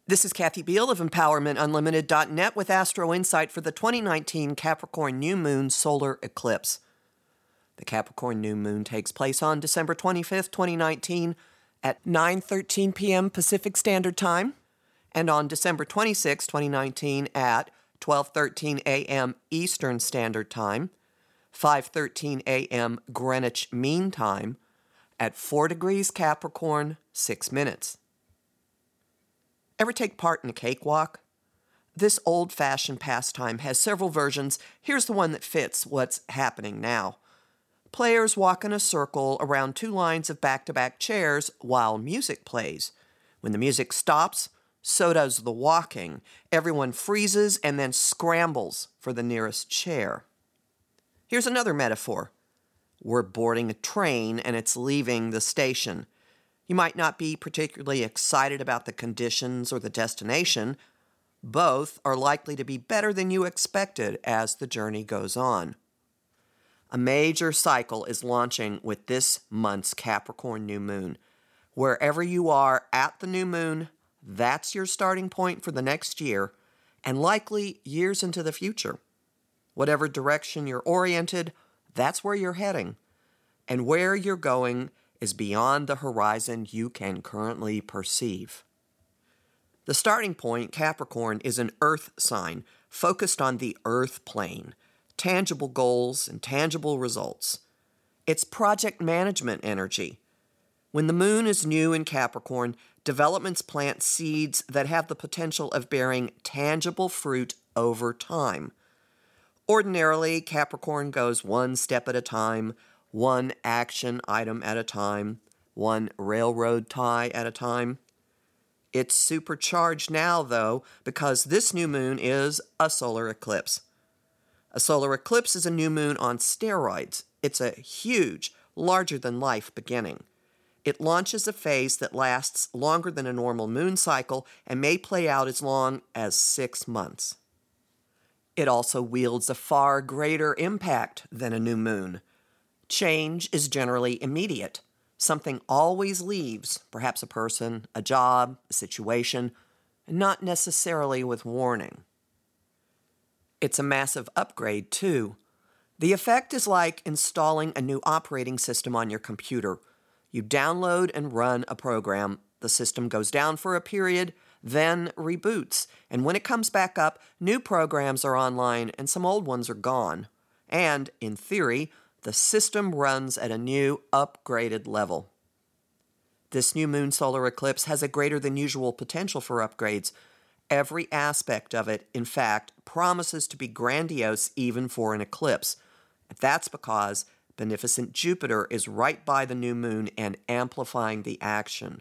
This is Kathy Beal of EmpowermentUnlimited.net with Astro Insight for the 2019 Capricorn New Moon Solar Eclipse. The Capricorn New Moon takes place on December 25th, 2019 at 9:13 p.m. Pacific Standard Time and on December 26th, 2019 at 12:13 a.m. Eastern Standard Time, 5:13 a.m. Greenwich Mean Time at 4 degrees Capricorn, 6 minutes. Ever take part in a cakewalk? This old-fashioned pastime has several versions. Here's the one that fits what's happening now. Players walk in a circle around two lines of back-to-back chairs while music plays. When the music stops, so does the walking. Everyone freezes and then scrambles for the nearest chair. Here's another metaphor. We're boarding a train and it's leaving the station. You might not be particularly excited about the conditions or the destination. Both are likely to be better than you expected as the journey goes on. A major cycle is launching with this month's Capricorn new moon. Wherever you are at the new moon, that's your starting point for the next year and likely years into the future. Whatever direction you're oriented, that's where you're heading. And where you're going is beyond the horizon you can currently perceive. The starting point, Capricorn, is an earth sign focused on the earth plane, tangible goals and tangible results. It's project management energy. When the moon is new in Capricorn, developments plant seeds that have the potential of bearing tangible fruit over time. Ordinarily, Capricorn goes one step at a time, one action item at a time, one railroad tie at a time. It's supercharged now, though, because this new moon is a solar eclipse. A solar eclipse is a new moon on steroids. It's a huge, larger-than-life beginning. It launches a phase that lasts longer than a normal moon cycle and may play out as long as 6 months. It also wields a far greater impact than a new moon. Change is generally immediate. Something always leaves, perhaps a person, a job, a situation, not necessarily with warning. It's a massive upgrade, too. The effect is like installing a new operating system on your computer. You download and run a program, the system goes down for a period, then reboots, and when it comes back up, new programs are online and some old ones are gone. And, in theory, the system runs at a new, upgraded level. This new moon solar eclipse has a greater than usual potential for upgrades. Every aspect of it, in fact, promises to be grandiose even for an eclipse. That's because beneficent Jupiter is right by the new moon and amplifying the action.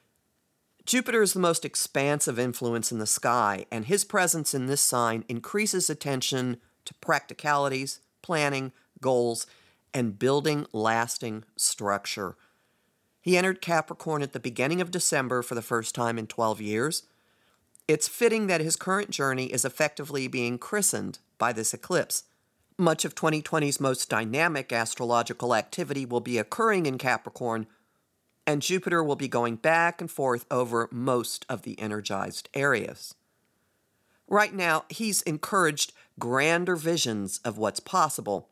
Jupiter is the most expansive influence in the sky, and his presence in this sign increases attention to practicalities, planning, goals, and building lasting structure. He entered Capricorn at the beginning of December for the first time in 12 years. It's fitting that his current journey is effectively being christened by this eclipse. Much of 2020's most dynamic astrological activity will be occurring in Capricorn, and Jupiter will be going back and forth over most of the energized areas. Right now, he's encouraged grander visions of what's possible.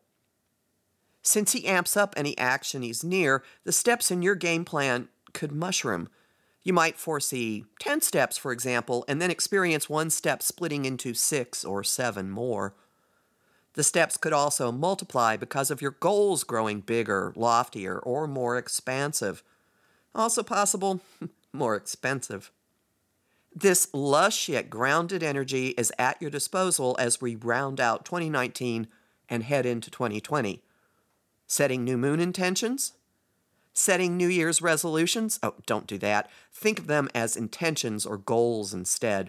Since he amps up any action he's near, the steps in your game plan could mushroom. You might foresee 10 steps, for example, and then experience one step splitting into 6 or 7 more. The steps could also multiply because of your goals growing bigger, loftier, or more expansive. Also possible, more expensive. This lush yet grounded energy is at your disposal as we round out 2019 and head into 2020. Setting new moon intentions? Setting New Year's resolutions? Oh, don't do that. Think of them as intentions or goals instead.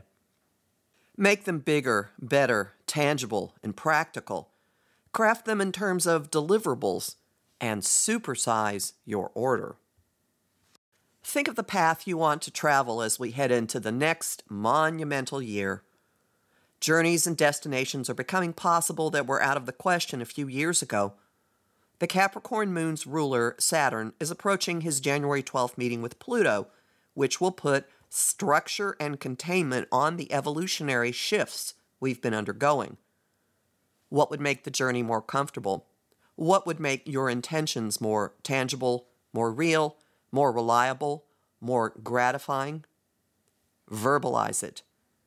Make them bigger, better, tangible, and practical. Craft them in terms of deliverables and supersize your order. Think of the path you want to travel as we head into the next monumental year. Journeys and destinations are becoming possible that were out of the question a few years ago. The Capricorn moon's ruler, Saturn, is approaching his January 12th meeting with Pluto, which will put structure and containment on the evolutionary shifts we've been undergoing. What would make the journey more comfortable? What would make your intentions more tangible, more real, more reliable, more gratifying? Verbalize it.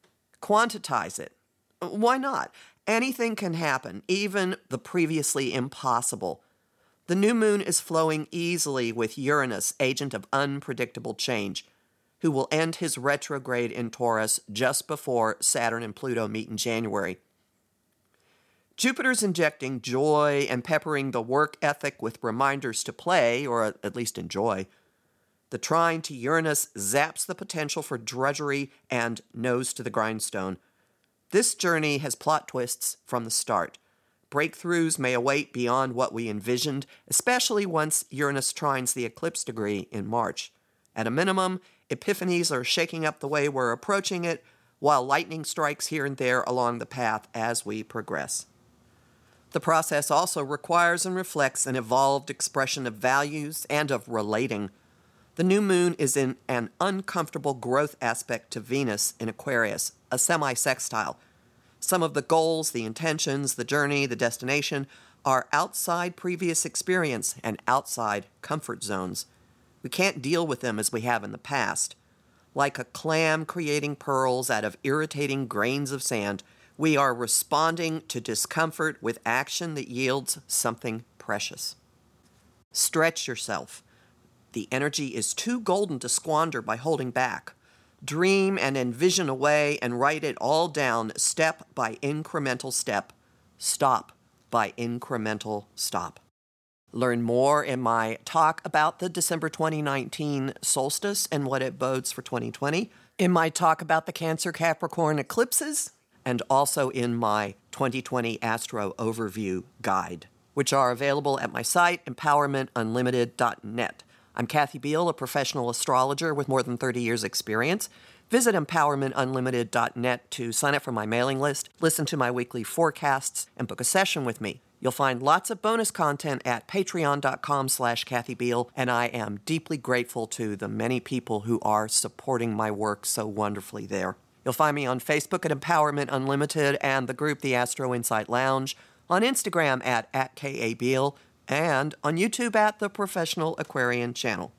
Quantize it. Why not? Anything can happen, even the previously impossible. The new moon is flowing easily with Uranus, agent of unpredictable change, who will end his retrograde in Taurus just before Saturn and Pluto meet in January. Jupiter's injecting joy and peppering the work ethic with reminders to play, or at least enjoy. The trine to Uranus zaps the potential for drudgery and nose to the grindstone. This journey has plot twists from the start. Breakthroughs may await beyond what we envisioned, especially once Uranus trines the eclipse degree in March. At a minimum, epiphanies are shaking up the way we're approaching it, while lightning strikes here and there along the path as we progress. The process also requires and reflects an evolved expression of values and of relating. The new moon is in an uncomfortable growth aspect to Venus in Aquarius, a semi-sextile. Some of the goals, the intentions, the journey, the destination are outside previous experience and outside comfort zones. We can't deal with them as we have in the past. Like a clam creating pearls out of irritating grains of sand, we are responding to discomfort with action that yields something precious. Stretch yourself. The energy is too golden to squander by holding back. Dream and envision away and write it all down step by incremental step. Stop by incremental stop. Learn more in my talk about the December 2019 solstice and what it bodes for 2020, in my talk about the Cancer-Capricorn eclipses, and also in my 2020 Astro Overview Guide, which are available at my site, empowermentunlimited.net. I'm Kathy Beal, a professional astrologer with more than 30 years' experience. Visit empowermentunlimited.net to sign up for my mailing list, listen to my weekly forecasts, and book a session with me. You'll find lots of bonus content at patreon.com/Kathy Beal, and I am deeply grateful to the many people who are supporting my work so wonderfully there. You'll find me on Facebook at Empowerment Unlimited and the group The Astro Insight Lounge, on Instagram at @KABeal, and on YouTube at The Professional Aquarian Channel.